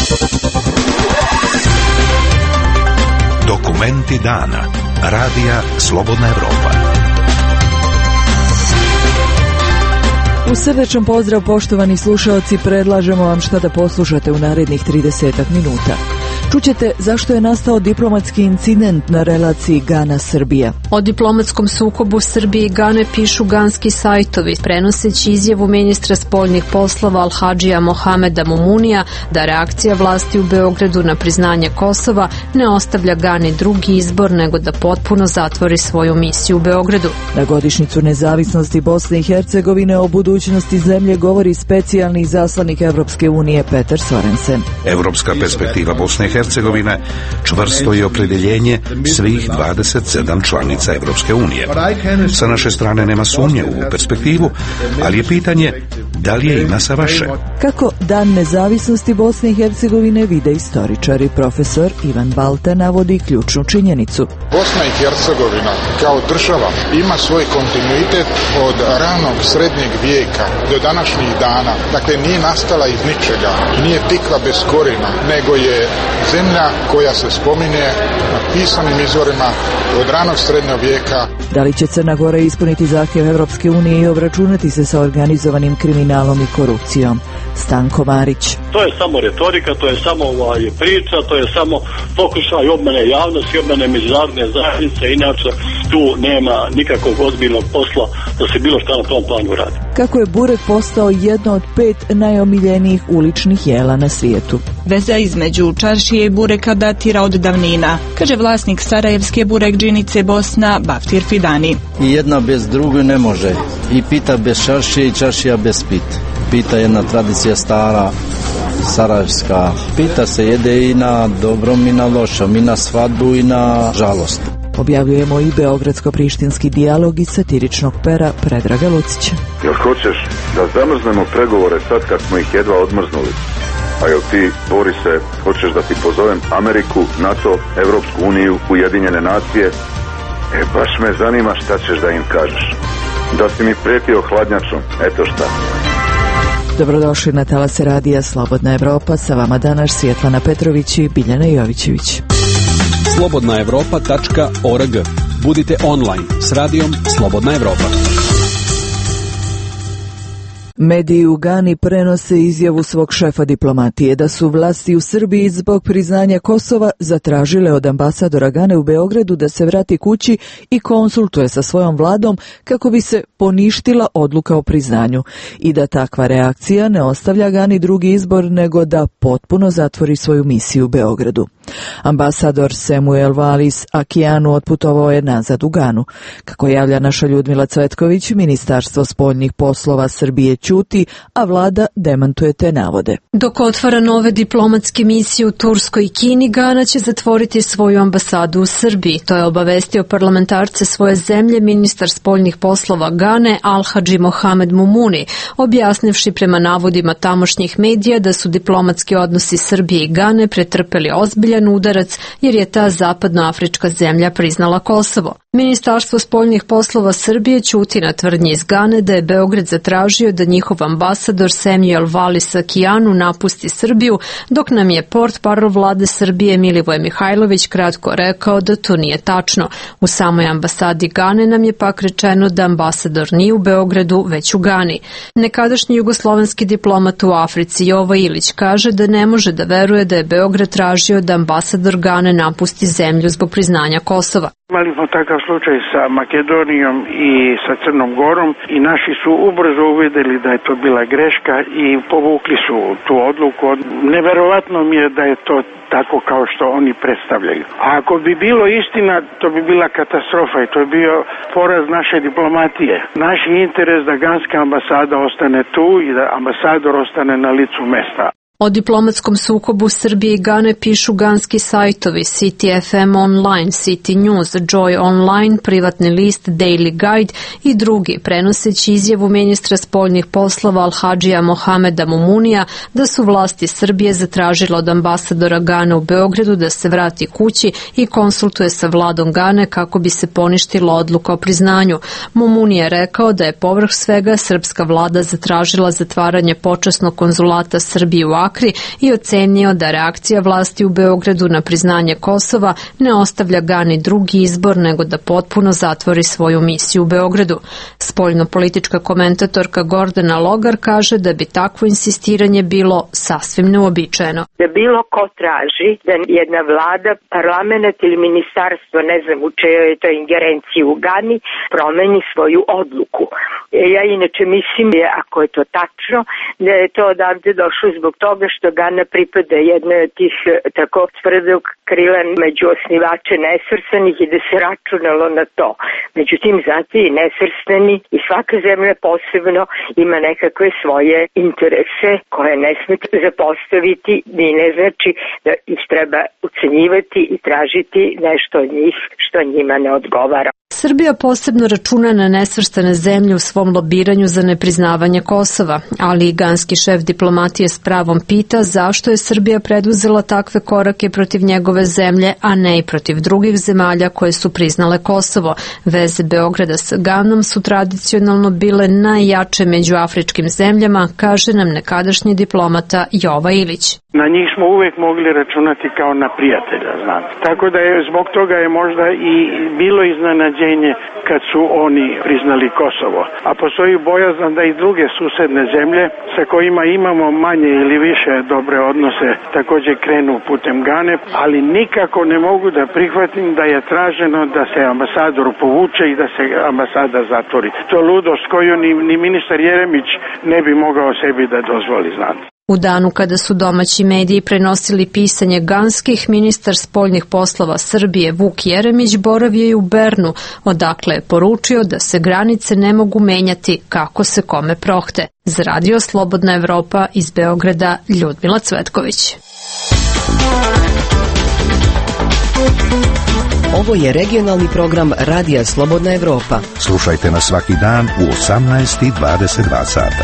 Dokumenti dana. Radija Slobodna Evropa. U srdečan pozdrav, poštovani slušaoci, predlažemo vam šta da poslušate u narednih 30 minuta. Čućete zašto je nastao diplomatski incident na relaciji Gana-Srbija. O diplomatskom sukobu Srbije i Gane pišu ganski sajtovi, prenoseći izjavu ministra spoljnih poslova Al-Hadžija Mohameda Mumunija da reakcija vlasti u Beogradu na priznanje Kosova ne ostavlja Gani drugi izbor nego da potpuno zatvori svoju misiju u Beogradu. Na godišnjicu nezavisnosti Bosne i Hercegovine o budućnosti zemlje govori specijalni izaslanik Evropske unije Petar Sorensen. Evropska perspektiva Bosne i Hercegovine čvrsto je opredjeljenje svih 27 članica Evropske unije. Sa naše strane nema sumnje u ovu perspektivu, ali je pitanje da li je ima sa vaše. Kako Dan nezavisnosti Bosne i Hercegovine vide istoričari, profesor Ivan Balta navodi ključnu činjenicu. Bosna i Hercegovina kao država ima svoj kontinuitet od ranog srednjeg vijeka do današnjih dana. Dakle, nije nastala iz ničega i nije tikla bez korijena, nego je zemlja koja se spominje na pisanim izvorima od ranog srednjeg vijeka. Da li će Crna Gora ispuniti zahtjev Evropske unije i obračunati se sa organizovanim kriminalom i korupcijom? Stanko Marić. To je samo retorika, to je samo priča, to je samo pokušaj obmane javnosti, obmane međunarodne zajednice, inače tu nema nikakvog ozbiljnog posla da se bilo šta na tom planu radi. Kako je burek postao jedno od 5 najomiljenijih uličnih jela na svijetu? Veza između čaršije i bureka datira od davnina, kaže vlasnik sarajevske burekdžinice Bosna Baftir Fidani. I jedna bez druge ne može. I pita bez čaršije i čaršija bez pita. Pita je jedna tradicija stara, sarajevska. Pita se jede i na dobrom i na lošom, i na svadbu i na žalost. Objavljujemo i beogradsko-prištinski dijalog iz satiričnog pera Predraga Lucića. Jel hoćeš da zamrznemo pregovore sad kad smo ih jedva odmrznuli? A jel ti, Borise, hoćeš da ti pozovem Ameriku, NATO, Evropsku uniju, Ujedinjene nacije? Baš me zanima šta ćeš da im kažeš. Da si mi pretio hladnjačom, eto šta. Dobrodošli na talase radija Slobodna Evropa, sa vama danas Svjetlana Petrović i Biljana Jovićević. slobodnaevropa.org. Budite online s radijom Slobodna Evropa. Mediji u Gani prenose izjavu svog šefa diplomatije da su vlasti u Srbiji zbog priznanja Kosova zatražile od ambasadora Gane u Beogradu da se vrati kući i konsultuje sa svojom vladom kako bi se poništila odluka o priznanju i da takva reakcija ne ostavlja Gani drugi izbor nego da potpuno zatvori svoju misiju u Beogradu. Ambasador Samuel Valis Akijanu otputovao je nazad u Ganu. Kako javlja naša Ljudmila Cvetković, Ministarstvo spoljnih poslova Srbije ćuti, a vlada demantuje te navode. Dok otvara nove diplomatske misije u Turskoj i Kini, Gana će zatvoriti svoju ambasadu u Srbiji. To je obavestio parlamentarce svoje zemlje ministar spoljnih poslova Gane Al-Hadži Mohamed Mumuni, objasnivši prema navodima tamošnjih medija da su diplomatski odnosi Srbije i Gane pretrpeli ozbiljan udarac jer je ta zapadnoafrička zemlja priznala Kosovo. Ministarstvo spoljnih poslova Srbije ćuti na tvrdnji iz Gane da je Beograd zatražio da njihov ambasador Samuel Valis Akijanu napusti Srbiju, dok nam je portparol vlade Srbije Milivoje Mihajlović kratko rekao da to nije tačno. U samoj ambasadi Gane nam je pak rečeno da ambasador nije u Beogradu, već u Gani. Nekadašnji jugoslovenski diplomat u Africi Jovo Ilić kaže da ne može da veruje da je Beograd tražio da ambasador Gane napusti zemlju zbog priznanja Kosova. Imali smo takav slučaj sa Makedonijom i sa Crnom Gorom i naši su ubrzo uvidjeli da je to bila greška i povukli su tu odluku. Neverovatno mi je da je to tako kao što oni predstavljaju. A ako bi bilo istina, to bi bila katastrofa i to je bio poraz naše diplomatije. Naš interes da ganska ambasada ostane tu i da ambasador ostane na licu mesta. O diplomatskom sukobu Srbije i Gane pišu ganski sajtovi City FM Online, City News, Joy Online, privatni list Daily Guide i drugi, prenoseći izjavu ministra spoljnih poslova Al-Hadžija Mohameda Mumunija da su vlasti Srbije zatražile od ambasadora Gane u Beogradu da se vrati kući i konsultuje sa vladom Gane kako bi se poništila odluka o priznanju. Mumunija je rekao da je povrh svega srpska vlada zatražila zatvaranje počasnog konzulata Srbije u Bakri i ocenio da reakcija vlasti u Beogradu na priznanje Kosova ne ostavlja Gani drugi izbor nego da potpuno zatvori svoju misiju u Beogradu. Spoljno-politička komentatorka Gordana Logar kaže da bi takvo insistiranje bilo sasvim neuobičajeno. Da bilo ko traži da jedna vlada, parlament ili ministarstvo, ne znam u čejoj je to ingerenciji u Gani, promeni svoju odluku. Ja inače mislim, ako je to tačno, da je to odavde došlo zbog toga što Gana pripada jednoj od tih tako tvrdog krila među osnivače nesvrstanih i da se računalo na to. Međutim, zato i nesvrstani i svaka zemlja posebno ima nekakve svoje interese koje ne sme zapostaviti, ni ne znači da ih treba ucenjivati i tražiti nešto od njih što njima ne odgovara. Srbija posebno računa na nesvrstane zemlje u svom lobiranju za nepriznavanje Kosova, ali i ganski šef diplomatije s pravom pita zašto je Srbija preduzela takve korake protiv njegove zemlje, a ne i protiv drugih zemalja koje su priznale Kosovo. Veze Beograda s Ganom su tradicionalno bile najjače među afričkim zemljama, kaže nam nekadašnji diplomata Jova Ilić. Na njih smo uvek mogli računati kao na prijatelja, znate. Tako da je zbog toga je možda i bilo iznenađenje kad su oni priznali Kosovo. A postoji bojazan da i druge susedne zemlje sa kojima imamo manje ili više dobre odnose također krenu putem Gane, ali nikako ne mogu da prihvatim da je traženo da se ambasador povuče i da se ambasada zatvori. To je ludost koju ni ministar Jeremić ne bi mogao sebi da dozvoli, znate. U danu kada su domaći mediji prenosili pisanje ganskih, ministar spoljnih poslova Srbije Vuk Jeremić boravio je u Bernu, odakle je poručio da se granice ne mogu menjati kako se kome prohte. Za Radio Slobodna Evropa iz Beograda, Ljudmila Cvetković. Ovo je regionalni program Radija Slobodna Evropa. Slušajte nas svaki dan u 18:22 sata.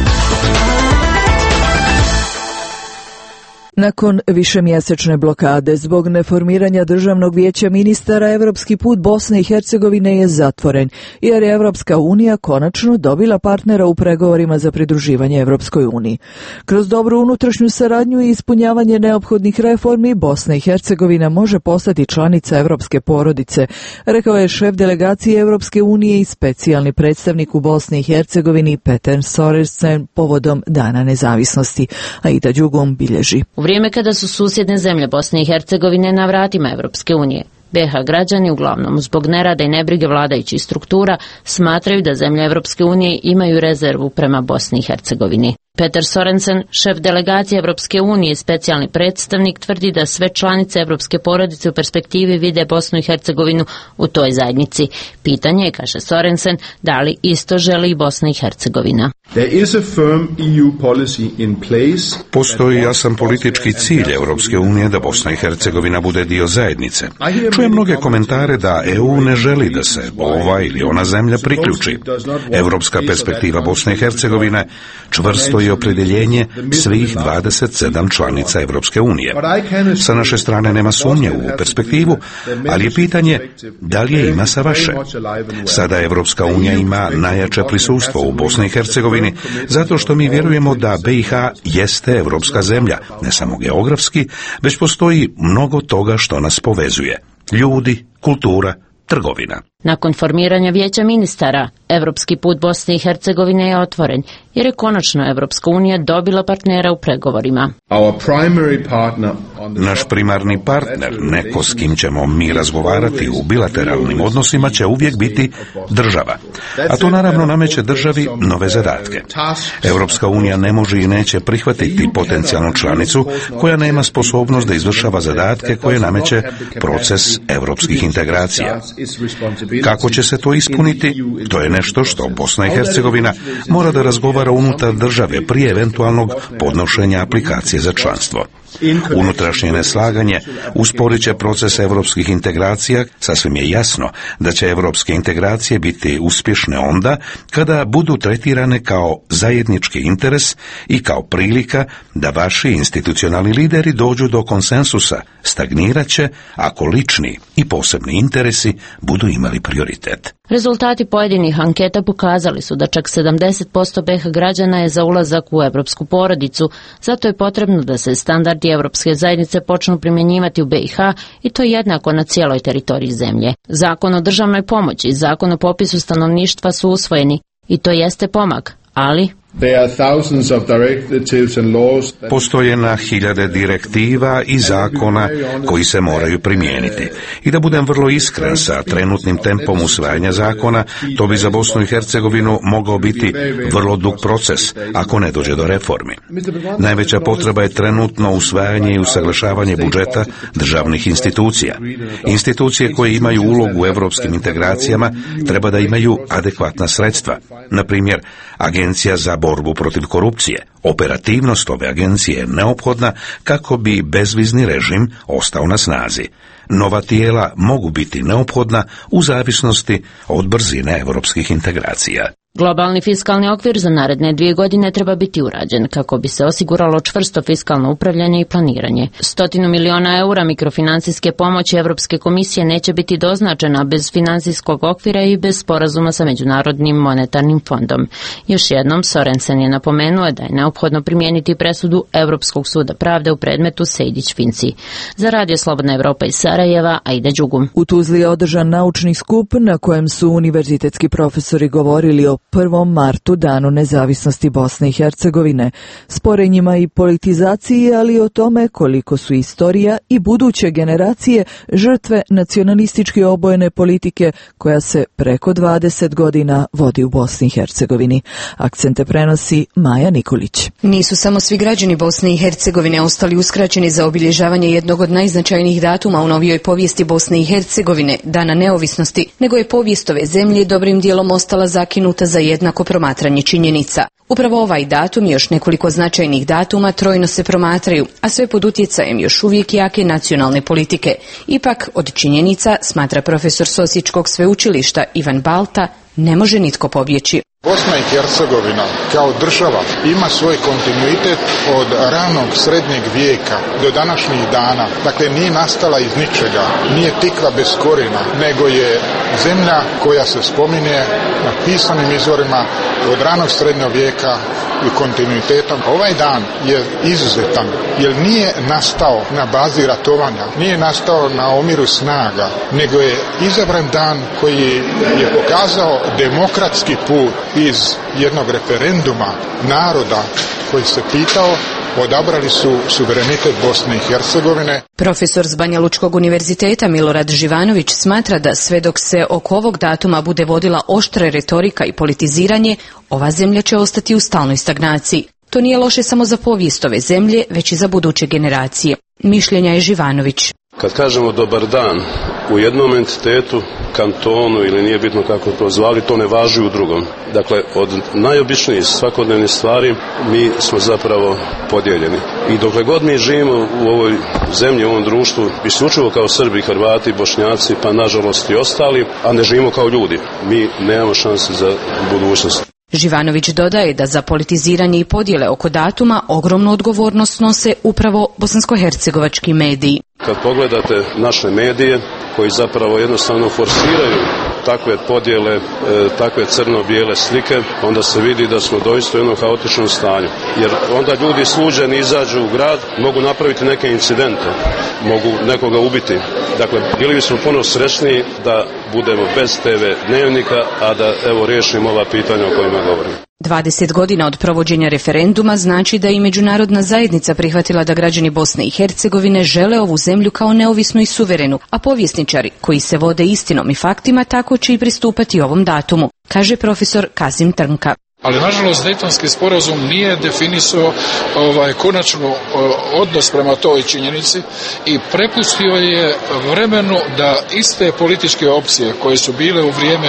Nakon višemjesečne blokade zbog neformiranja Državnog vijeća ministara, evropski put Bosne i Hercegovine je zatvoren, jer je Evropska unija konačno dobila partnera u pregovorima za pridruživanje Evropskoj uniji. Kroz dobru unutrašnju saradnju i ispunjavanje neophodnih reformi, Bosna i Hercegovina može postati članica evropske porodice, rekao je šef delegacije Evropske unije i specijalni predstavnik u Bosni i Hercegovini Peter Sorensen povodom Dana nezavisnosti. Aida Đugum bilježi. U vrijeme kada su susjedne zemlje Bosne i Hercegovine na vratima Evropske unije, BiH građani, uglavnom zbog nerada i nebrige vladajućih struktura, smatraju da zemlje Evropske unije imaju rezervu prema Bosni i Hercegovini. Peter Sorensen, šef delegacije Evropske unije i specijalni predstavnik, tvrdi da sve članice evropske porodice u perspektivi vide Bosnu i Hercegovinu u toj zajednici. Pitanje je, kaže Sorensen, da li isto želi i Bosna i Hercegovina. Postoji jasan politički cilj Evropske unije da Bosna i Hercegovina bude dio zajednice. Čujem mnoge komentare da EU ne želi da se ova ili ona zemlja priključi. Evropska perspektiva Bosne i Hercegovine čvrsto je opredjeljenje svih 27 članica Evropske unije. Sa naše strane nema sumnje u ovu perspektivu, ali je pitanje da li je ima sa vaše. Sada Evropska unija ima najjače prisustvo u Bosni i Hercegovini, zato što mi vjerujemo da BiH jeste evropska zemlja, ne samo geografski, već postoji mnogo toga što nas povezuje. Ljudi, kultura, trgovina. Nakon formiranja vijeća ministara, evropski put Bosne i Hercegovine je otvoren, jer je konačno Evropska unija dobila partnera u pregovorima. Naš primarni partner, neko s kim ćemo mi razgovarati u bilateralnim odnosima, će uvijek biti država. A to naravno nameće državi nove zadatke. Evropska unija ne može i neće prihvatiti potencijalnu članicu koja nema sposobnost da izvršava zadatke koje nameće proces evropskih integracija. Kako će se to ispuniti, to je nešto što Bosna i Hercegovina mora da razgovara unutar države prije eventualnog podnošenja aplikacije za članstvo. Unutrašnje neslaganje usporit će proces evropskih integracija. Sasvim je jasno da će evropske integracije biti uspješne onda kada budu tretirane kao zajednički interes i kao prilika da vaši institucionalni lideri dođu do konsensusa. Stagnirat će ako lični i posebni interesi budu imali prioritet. Rezultati pojedinih anketa pokazali su da čak 70% BiH građana je za ulazak u evropsku porodicu, zato je potrebno da se standardi Evropske zajednice počnu primjenjivati u BiH i to jednako na cijeloj teritoriji zemlje. Zakon o državnoj pomoći i zakon o popisu stanovništva su usvojeni i to jeste pomak, ali postoje na hiljade direktiva i zakona koji se moraju primijeniti. I da budem vrlo iskren, sa trenutnim tempom usvajanja zakona, to bi za Bosnu i Hercegovinu mogao biti vrlo dug proces, ako ne dođe do reformi. Najveća potreba je trenutno usvajanje i usaglašavanje budžeta državnih institucija. Institucije koje imaju ulogu u evropskim integracijama treba da imaju adekvatna sredstva. Na primjer, Agencija za borbu protiv korupcije. Operativnost ove agencije je neophodna kako bi bezvizni režim ostao na snazi. Nova tijela mogu biti neophodna u zavisnosti od brzine evropskih integracija. Globalni fiskalni okvir za naredne 2 godine treba biti urađen kako bi se osiguralo čvrsto fiskalno upravljanje i planiranje. 100 miliona eura mikrofinancijske pomoći Evropske komisije neće biti doznačena bez financijskog okvira i bez sporazuma sa Međunarodnim monetarnim fondom. Još jednom, Sorensen je napomenuo da je neophodno primijeniti presudu Evropskog suda pravde u predmetu Sejdić-Finci. Za Radio Slobodna Evropa iz Sarajeva, Aida Đugum. U Tuzli je održan naučni skup na kojem su univerzitetski profesori govorili o 1. martu, danu nezavisnosti Bosne i Hercegovine, sporenjima i politizaciji, ali i o tome koliko su istorija i buduće generacije žrtve nacionalistički obojene politike koja se preko 20 godina vodi u Bosni i Hercegovini. Akcente prenosi Maja Nikolić. Nisu samo svi građani Bosne i Hercegovine ostali uskraćeni za obilježavanje jednog od najznačajnijih datuma u novijoj povijesti Bosne i Hercegovine, Dana neovisnosti, nego je povijest ove zemlje dobrim dijelom ostala zakinuta za jednako promatranje činjenica. Upravo ovaj datum i još nekoliko značajnih datuma trojno se promatraju, a sve pod utjecajem još uvijek jake nacionalne politike. Ipak, od činjenica, smatra profesor s Osječkog sveučilišta Ivan Balta, ne može nitko pobjeći. Bosna i Hercegovina kao država ima svoj kontinuitet od ranog srednjeg vijeka do današnjih dana. Dakle, nije nastala iz ničega, nije tikla bez korijena, nego je zemlja koja se spominje na pisanim izvorima od ranog srednjeg vijeka i kontinuitetom. Ovaj dan je izuzetan jer nije nastao na bazi ratovanja, nije nastao na omiru snaga, nego je izabran dan koji je pokazao demokratski put iz jednog referenduma naroda koji se pitao, odabrali su suverenitet Bosne i Hercegovine. Profesor s Banja Lučkog univerziteta Milorad Živanović smatra da sve dok se oko ovog datuma bude vodila oštra retorika i politiziranje, ova zemlja će ostati u stalnoj stagnaciji. To nije loše samo za povijest ove zemlje, već i za buduće generacije. Mišljenja je Živanović. Kad kažemo dobar dan u jednom entitetu, kantonu ili nije bitno kako to zvali, to ne važi u drugom. Dakle, od najobičnijih svakodnevnih stvari mi smo zapravo podijeljeni. I dokle god mi živimo u ovoj zemlji, u ovom društvu, isključivo kao Srbi, Hrvati, Bošnjaci, pa nažalost i ostali, a ne živimo kao ljudi, mi nemamo šanse za budućnost. Živanović dodaje da za politiziranje i podjele oko datuma ogromnu odgovornost nose upravo bosansko-hercegovački mediji. Kad pogledate naše medije koji zapravo jednostavno forsiraju takve podjele, takve crno-bijele slike, onda se vidi da smo doista u jednom haotičnom stanju. Jer onda ljudi sluđeni izađu u grad, mogu napraviti neke incidente, mogu nekoga ubiti. Dakle, bili bismo puno srećniji da budemo bez TV dnevnika, a da evo riješimo ova pitanja o kojima govorimo. 20 godina od provođenja referenduma znači da i međunarodna zajednica prihvatila da građani Bosne i Hercegovine žele ovu zemlju kao neovisnu i suverenu, a povjesničari koji se vode istinom i faktima tako će i pristupati ovom datumu, kaže profesor Kazim Trnka. Ali nažalost Dejtonski sporazum nije definisao konačno odnos prema toj činjenici i prepustio je vremenu da iste političke opcije koje su bile u vrijeme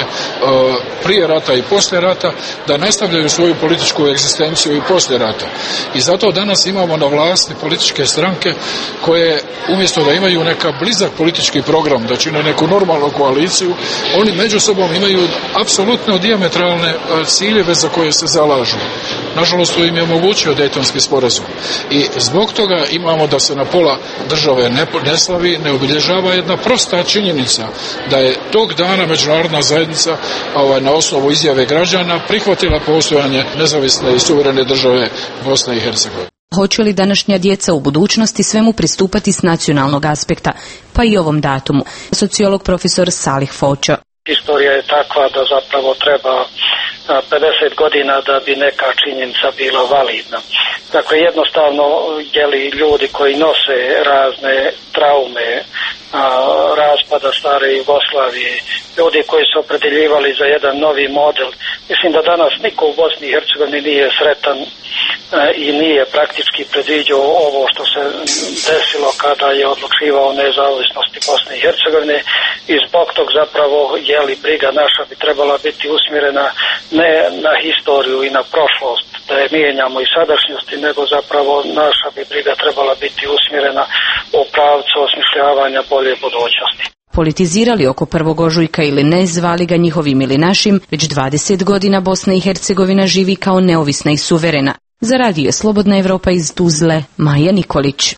prije rata i poslije rata da nastavljaju svoju političku egzistenciju i poslije rata. I zato danas imamo na vlasti političke stranke koje umjesto da imaju neka blizak politički program, da čine neku normalnu koaliciju, oni među sobom imaju apsolutno dijametralne ciljeve za koje koje se zalažu. Nažalost, to im je omogućio Dejtonski sporazum. I zbog toga imamo da se na pola države ne slavi, ne obilježava jedna prosta činjenica da je tog dana međunarodna zajednica na osnovu izjave građana prihvatila postojanje nezavisne i suverene države Bosne i Hercegovine. Hoće li današnja djeca u budućnosti svemu pristupati s nacionalnog aspekta, pa i ovom datumu? Sociolog profesor Salih Fočo. Istorija je takva da zapravo treba 50 godina da bi neka činjenica bila validna. Dakle, jednostavno, ljudi koji nose razne traume, raspada stare Jugoslavije, ljudi koji su opredeljivali za jedan novi model. Mislim da danas niko u Bosni i Hercegovini nije sretan i nije praktički predviđao ovo što se desilo kada je odlučivao o nezavisnosti Bosne i Hercegovine i zbog tog zapravo briga naša bi trebala biti usmjerena ne na historiju i na prošlost, da je mijenjamo i sadašnjosti, nego zapravo naša bi briga trebala biti usmjerena u pravcu osmišljavanja bolje budućnosti. Politizirali oko 1. ožujka ili ne, zvali ga njihovim ili našim, već 20 godina Bosna i Hercegovina živi kao neovisna i suverena. Za radio Slobodna Evropa iz Tuzle, Maja Nikolić.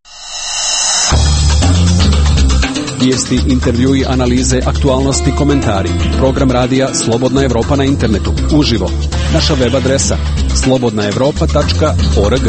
Vijesti, intervjui, analize, aktualnosti, komentari. Program radija Slobodna Evropa na internetu. Uživo. Naša web adresa slobodnaevropa.org.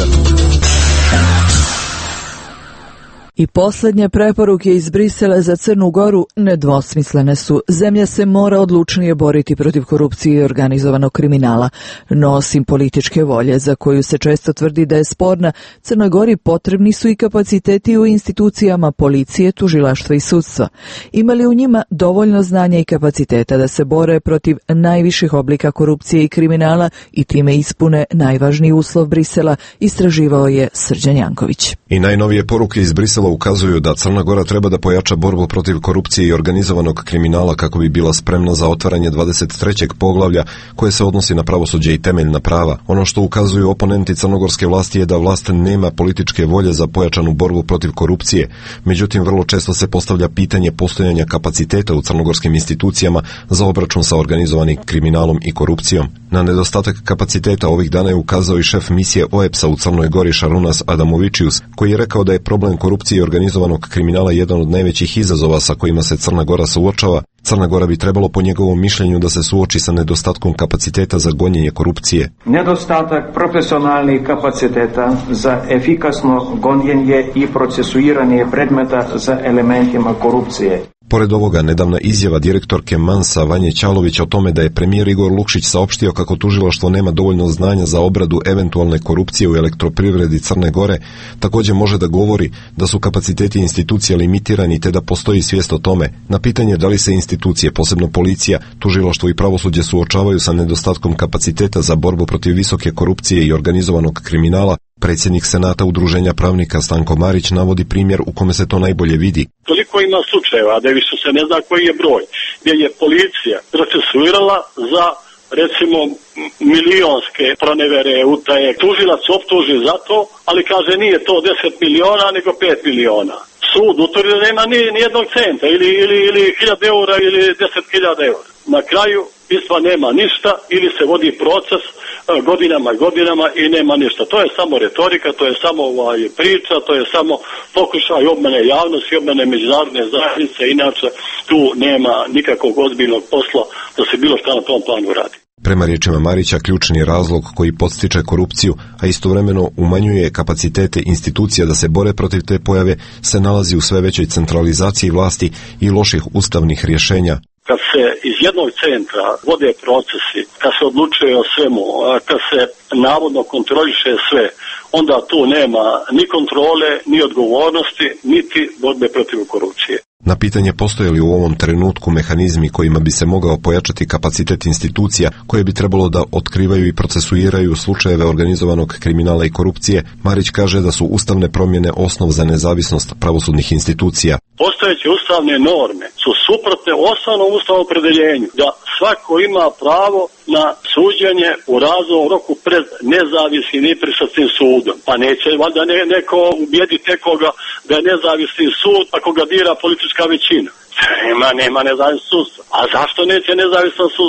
I posljednje preporuke iz Brisela za Crnu Goru nedvosmislene su. Zemlja se mora odlučnije boriti protiv korupcije i organizovanog kriminala. No, osim političke volje, za koju se često tvrdi da je sporna, Crnoj Gori potrebni su i kapaciteti u institucijama policije, tužilaštva i sudstva. Ima li u njima dovoljno znanja i kapaciteta da se bore protiv najviših oblika korupcije i kriminala i time ispune najvažniji uslov Brisela, istraživao je Srđan Janković. I najnovije poruke iz Brisela ukazuju da Crna Gora treba da pojača borbu protiv korupcije i organizovanog kriminala kako bi bila spremna za otvaranje 23. poglavlja koje se odnosi na pravosuđe i temeljna prava. Ono što ukazuju oponenti crnogorske vlasti je da vlast nema političke volje za pojačanu borbu protiv korupcije. Međutim, vrlo često se postavlja pitanje postojanja kapaciteta u crnogorskim institucijama za obračun sa organizovanim kriminalom i korupcijom. Na nedostatak kapaciteta ovih dana je ukazao i šef misije OEPS-a u Crnoj Gori Šarunas Adamovičius, koji je rekao da je problem korupcije i organizovanog kriminala jedan od najvećih izazova sa kojima se Crna Gora suočava. Crna Gora bi trebalo po njegovom mišljenju da se suoči sa nedostatkom kapaciteta za gonjenje korupcije. Nedostatak profesionalnih kapaciteta za efikasno gonjenje i procesuiranje predmeta za elementima korupcije. Pored ovoga, nedavna izjava direktorke Mansa Vanje Ćalović o tome da je premijer Igor Lukšić saopštio kako tužilaštvo nema dovoljno znanja za obradu eventualne korupcije u elektroprivredi Crne Gore, također može da govori da su kapaciteti institucija limitirani te da postoji svijest o tome. Na pitanje da li se institucije, posebno policija, tužilaštvo i pravosuđe suočavaju sa nedostatkom kapaciteta za borbu protiv visoke korupcije i organizovanog kriminala, predsjednik Senata Udruženja pravnika Stanko Marić navodi primjer u kome se to najbolje vidi. Toliko ima slučajeva da više se ne zna koji je broj, gdje je policija procesuirala za recimo milionske pronevere, utaje. Tužilac optuži za to, ali kaže nije to 10 miliona nego 5 miliona. Sud utvrdi da nema ni jednog centa ili 1000 eura ili 10.000 eura. Na kraju istva nema ništa ili se vodi proces godinama i nema ništa. To je samo retorika, to je samo priča, to je samo pokušaj obmane javnosti, obmane međunarodne zajednice, inače tu nema nikakvog ozbiljnog posla da se bilo šta na tom planu radi. Prema riječima Marića, ključni razlog koji podstiče korupciju, a istovremeno umanjuje kapacitete institucija da se bore protiv te pojave, se nalazi u sve većoj centralizaciji vlasti i loših ustavnih rješenja. Kad se iz jednog centra vode procesi, kad se odlučuje o svemu, kad se navodno kontroliše sve, onda tu nema ni kontrole, ni odgovornosti, niti borbe protiv korupcije. Na pitanje postoje li u ovom trenutku mehanizmi kojima bi se mogao pojačati kapacitet institucija koje bi trebalo da otkrivaju i procesuiraju slučajeve organizovanog kriminala i korupcije, Marić kaže da su ustavne promjene osnov za nezavisnost pravosudnih institucija. Postojeće ustavne norme su suprotne osnovnom ustavnom opredeljenju da svako ima pravo na suđenje u razumnom roku pred nezavisnim i nepristrasnim sudom. Pa neće valjda neko ubijediti nekoga da je nezavisni sud ako ga dira politička većina. Nema nezavisno sudstvo. A zašto neće nezavisno sudstvo?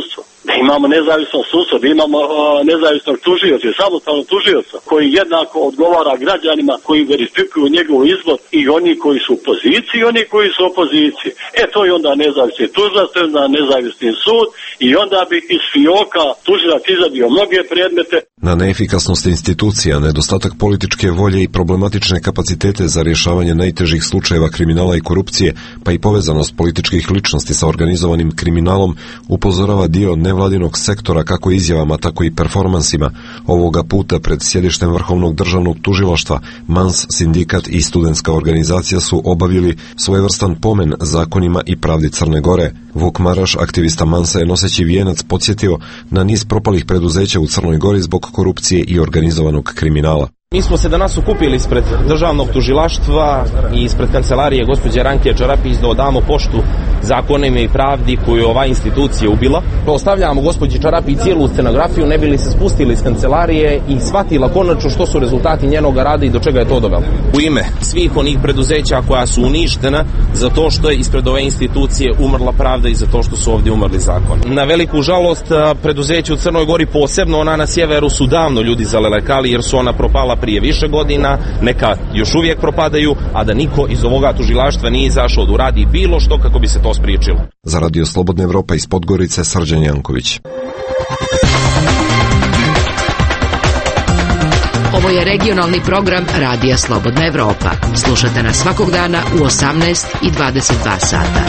da imamo nezavisno sudstvo, da imamo nezavisnog tužioca, samostalnog tužioca koji jednako odgovara građanima, koji verifikuju njegov izbor, i oni koji su u poziciji i oni koji su u opoziciji. To je onda nezavisni tužilac, to je onda nezavisni sud, i onda bi iz fioka tužilac izadio mnoge predmete. Na neefikasnost institucija, nedostatak političke volje i problematične kapacitete za rješavanje najtežih slučajeva kriminala i korupcije, pa i povezanost političkih ličnosti sa organizovanim kriminalom, upozorava dio nevladinog sektora kako izjavama, tako i performansima. Ovoga puta pred sjedištem Vrhovnog državnog tužilaštva MANS, sindikat i studentska organizacija su obavili svojevrstan pomen zakonima i pravdi Crne Gore. Vuk Maraš, aktivista MANS-a, je noseći vijenac podsjetio na niz propalih preduzeća u Crnoj Gori zbog korupcije i organizovanog kriminala. Mi smo se danas okupili ispred državnog tužilaštva i ispred kancelarije gospođe Ranke Čarapić da odamo poštu zakonima i pravdi koju ova institucija ubila. Ostavljamo gospođi Čarapić cijelu scenografiju, ne bi li se spustili iz kancelarije i shvatila konačno što su rezultati njenog rada i do čega je to dovelo. U ime svih onih preduzeća koja su uništena za to što je ispred ove institucije umrla pravda i za to što su ovdje umrli zakon. Na veliku žalost preduzeća u Crnoj Gori, posebno ona na sjeveru, su davno ljudi zalelekali jer su ona propala prije više godina, neka još uvijek propadaju, a da niko iz ovoga tužilaštva nije izašao da uradi bilo što kako bi se to spriječilo. Za Radio Slobodna Evropa iz Podgorice, Srđan Janković. Ovo je regionalni program Radija Slobodna Evropa. Slušate nas svakog dana u 18 i 22 sata.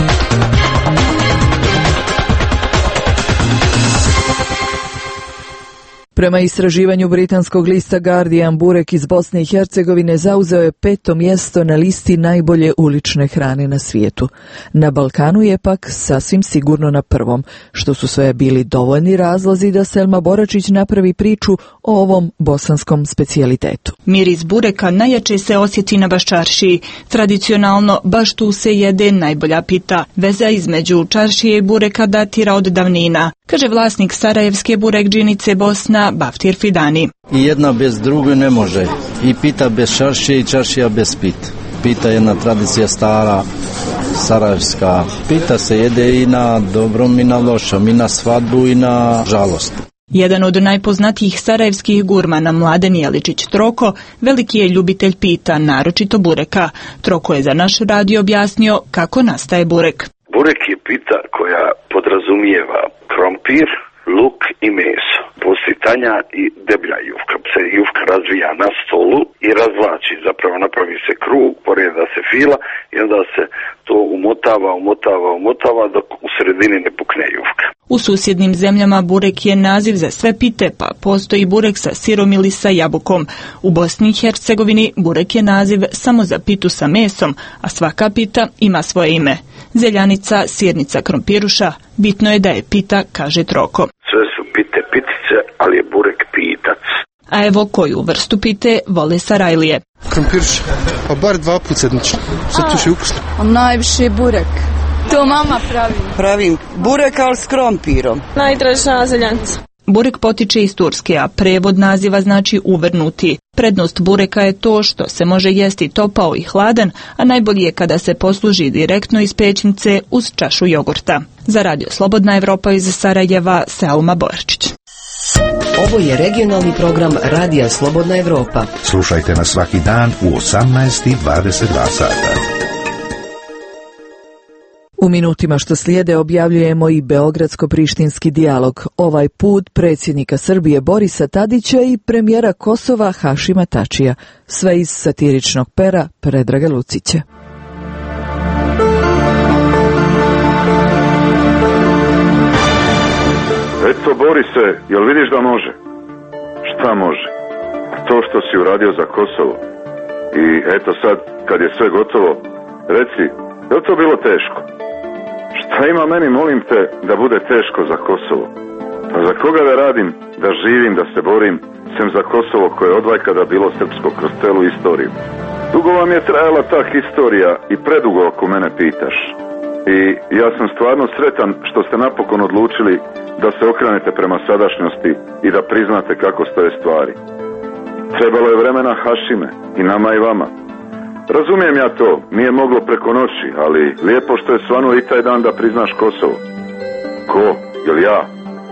Prema istraživanju britanskog lista Guardian, burek iz Bosne i Hercegovine zauzeo je 5. mjesto na listi najbolje ulične hrane na svijetu. Na Balkanu je pak sasvim sigurno na prvom, što su sve bili dovoljni razlozi da Selma Boračić napravi priču o ovom bosanskom specijalitetu. Miris bureka najjače se osjeti na Baščaršiji. Tradicionalno, baš tu se jede najbolja pita. Veza između čaršije i bureka datira od davnina, kaže vlasnik sarajevske burekdžinice Bosna, Baftir Fidani. I jedna bez druge ne može. I pita bez čaršije i čaršija bez pita. Pita je jedna tradicija stara, sarajevska. Pita se jede i na dobrom i na lošom, i na svadbu i na žalost. Jedan od najpoznatijih sarajevskih gurmana, Mladen Jeličić Troko, veliki je ljubitelj pita, naročito bureka. Troko je za naš radio objasnio kako nastaje burek. Burek je pita koja podrazumijeva krompir, luk i meso. Poslije tanja i deblja jufka. Se jufka razvija na stolu i razvlači, zapravo napravi se krug, poreda se fila i onda se to umotava dok u sredini ne pukne jufka. U susjednim zemljama burek je naziv za sve pite, pa postoji burek sa sirom ili sa jabukom. U Bosni i Hercegovini burek je naziv samo za pitu sa mesom, a svaka pita ima svoje ime. Zeljanica, sirnica, krompiruša, bitno je da je pita, kaže Troko. Sve su pite pitice, ali je burek pitac. A evo koju vrstu pite vole Sarajlije. Krompiruša, pa bar 2 puta sedmično, zato što je ukusno. Najviše je burek. To mama pravi. Pravim burek, ali s krompirom. Najdraža zeljanica. Burek potiče iz Turske, a prevod naziva znači uvrnuti. Prednost bureka je to što se može jesti topao i hladan, a najbolje je kada se posluži direktno iz pećnice uz čašu jogurta. Za Radio Slobodna Evropa iz Sarajeva, Selma Boračić. Ovo je regionalni program Radija Slobodna Evropa. Slušajte nas svaki dan u 18 i 22 sata. U minutima što slijede objavljujemo i Beogradsko-prištinski dijalog. Ovaj put predsjednika Srbije Borisa Tadića i premijera Kosova Hašima Tačija. Sve iz satiričnog pera Predraga Lucića. Eto, Borise, jel vidiš da može? Šta može? To što si uradio za Kosovo. I eto sad, kad je sve gotovo, reci, je li to bilo teško? Šta ima meni, molim te, da bude teško za Kosovo? Pa za koga da radim, da živim, da se borim, sem za Kosovo koje je odvajkada bilo srpsko kroz celu istoriju? Dugo vam je trajala ta historija i predugo ako mene pitaš. I ja sam stvarno sretan što ste napokon odlučili da se okrenete prema sadašnjosti i da priznate kako stoje stvari. Trebalo je vremena Hašime, i nama i vama. Razumijem ja to, nije moglo preko noći, ali lijepo što je svanuo i taj dan da priznaš Kosovo. Ko? Jel ja?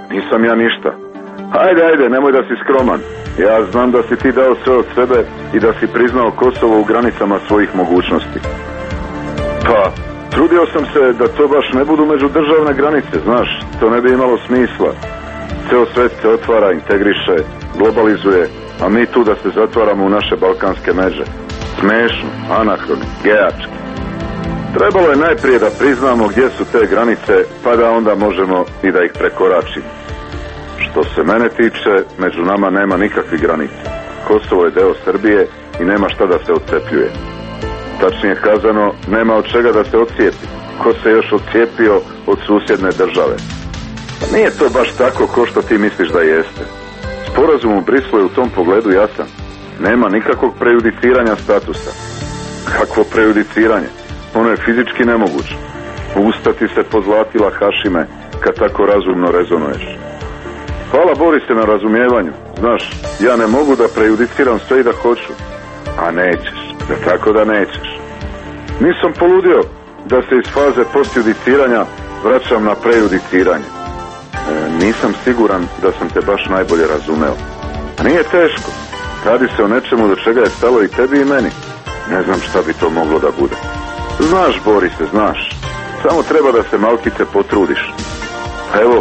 Nisam ja ništa. Ajde, nemoj da si skroman. Ja znam da si ti dao sve od sebe i da si priznao Kosovo u granicama svojih mogućnosti. Pa, trudio sam se da to baš ne budu međudržavne granice, znaš, to ne bi imalo smisla. Ceo svet se otvara, integriše, globalizuje, a mi tu da se zatvaramo u naše balkanske međe. Smešno, anahroni, gejački. Trebalo je najprije da priznamo gdje su te granice, pa da onda možemo i da ih prekoračimo. Što se mene tiče, među nama nema nikakvih granica. Kosovo je deo Srbije i nema šta da se odcepljuje. Tačnije kazano, nema od čega da se odcijepi. Ko se još odcijepio od susjedne države? Pa nije to baš tako ko što ti misliš da jeste. Sporazum u Brislu je u tom pogledu jasan. Nema nikakvog prejudiciranja statusa. Kakvo prejudiciranje? Ono je fizički nemoguće. Usta ti se pozlatila, Hašime, kad tako razumno rezonuješ. Hvala Borise na razumijevanju. Znaš, ja ne mogu da prejudiciram sve i da hoću. A nećeš, da tako da nećeš. Nisam poludio da se iz faze postjudiciranja vraćam na prejudiciranje. Nisam siguran da sam te baš najbolje razumeo. A nije teško. Radi se o nečemu do čega je stalo i tebi i meni. Ne znam šta bi to moglo da bude. Znaš, Borise, znaš. Samo treba da se malkice potrudiš. Evo,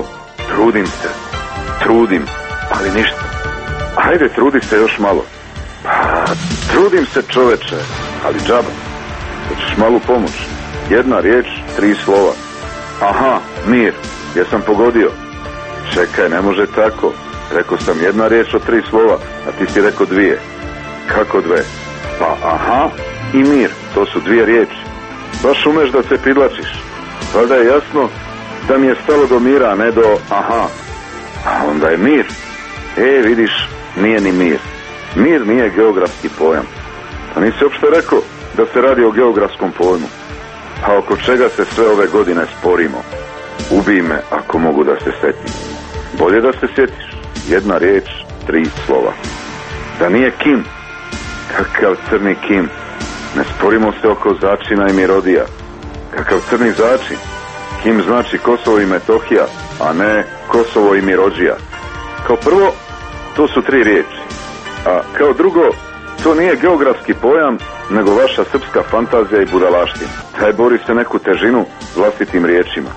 trudim, ali ništa. Ajde, trudi se još malo. Pa, trudim se, čoveče, ali džaba. Hoćeš malu pomoć. Jedna riječ, 3 slova. Aha, mir, jesam pogodio. Čekaj, ne može tako. Rekao sam jedna riječ od 3 slova, a ti si rekao 2. Kako 2? Pa aha i mir, to su 2 riječi. Baš umeš da se pidlačiš. Valjda je jasno da mi je stalo do mira, a ne do aha. A onda je mir. Vidiš, nije ni mir. Mir nije geografski pojam. A nisi uopšte rekao da se radi o geografskom pojmu. A oko čega se sve ove godine sporimo? Ubij me ako mogu da se setim. Bolje da se sjetiš. Jedna riječ, 3 slova. Da nije Kim. Kakav crni Kim. Ne sporimo se oko začina i mirodija. Kakav crni začin. Kim znači Kosovo i Metohija, a ne Kosovo i Mirodžija. Kao prvo, to su 3 riječi. A kao drugo, to nije geografski pojam, nego vaša srpska fantazija i budalaština. Daj, bori se neku težinu vlastitim riječima.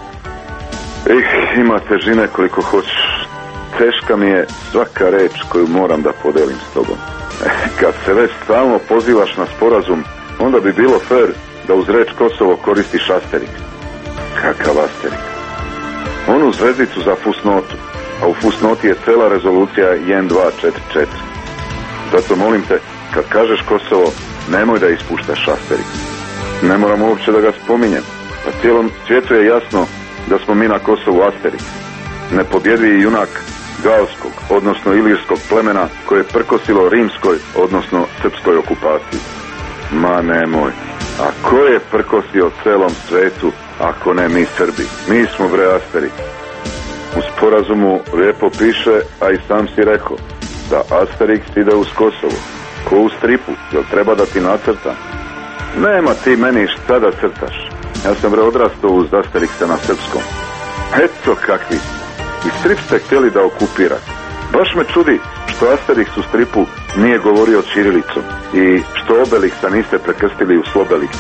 Ima težine koliko hoćeš. Teška mi je svaka reč koju moram da podelim s tobom. Kad se već stalno pozivaš na sporazum, onda bi bilo fair da uz reč Kosovo koristiš asterik. Kakav asterik? Onu zvezdicu za fusnotu, a u fusnoti je cela rezolucija 1244. Zato molim te, kad kažeš Kosovo, nemoj da ispuštaš asterik. Ne moram uopće da ga spominjem, pa cijelom svijetu je jasno da smo mi na Kosovu asterik. Nepobjedivi junak galskog, odnosno ilirskog plemena koje je prkosilo rimskoj, odnosno srpskoj okupaciji. Ma nemoj. A ko je prkosio celom svetu ako ne mi Srbi? Mi smo bre asterik. U sporazumu lijepo piše, a i sam si rekao, da asterik ide uz Kosovo. Ko u stripu, jel treba da ti nacrtam? Nema ti meni šta da crtaš. Ja sam bre odrastao uz asteriksa na srpskom. Eto kakvi. I strip ste htjeli da okupirate. Baš me čudi što Asterix u stripu nije govorio ćirilicom i što Obelixa niste prekrstili u Slobelix.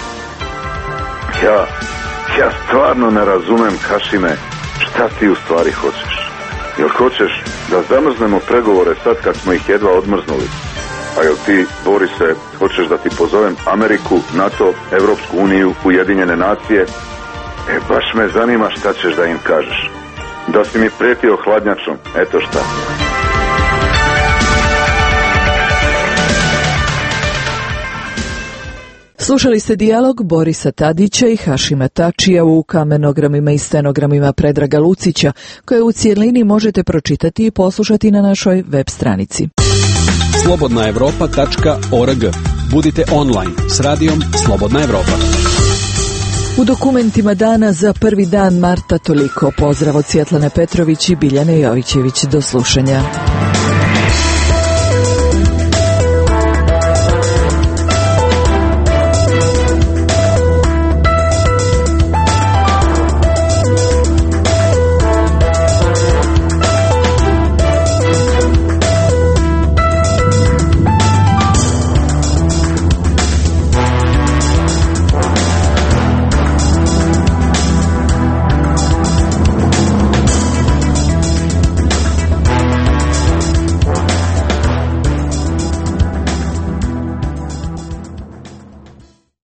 Ja stvarno ne razumem, Hašime, šta ti u stvari hoćeš. Jel hoćeš da zamrznemo pregovore sad kad smo ih jedva odmrznuli? A jel ti, Borise, hoćeš da ti pozovem Ameriku, NATO, Evropsku uniju, Ujedinjene nacije? Baš me zanima šta ćeš da im kažeš. Da si mi prijetio hladnjačom, eto šta. Slušali ste dijalog Borisa Tadića i Hašima Tačija u kamenogramima i stenogramima Predraga Lucića, koje u cijelini možete pročitati i poslušati na našoj web stranici. slobodnaevropa.org. Budite online s radijom Slobodna Evropa. U dokumentima dana za prvi dan marta toliko. Pozdrav od Svjetlane Petrović i Biljane Jovićević. Do slušanja.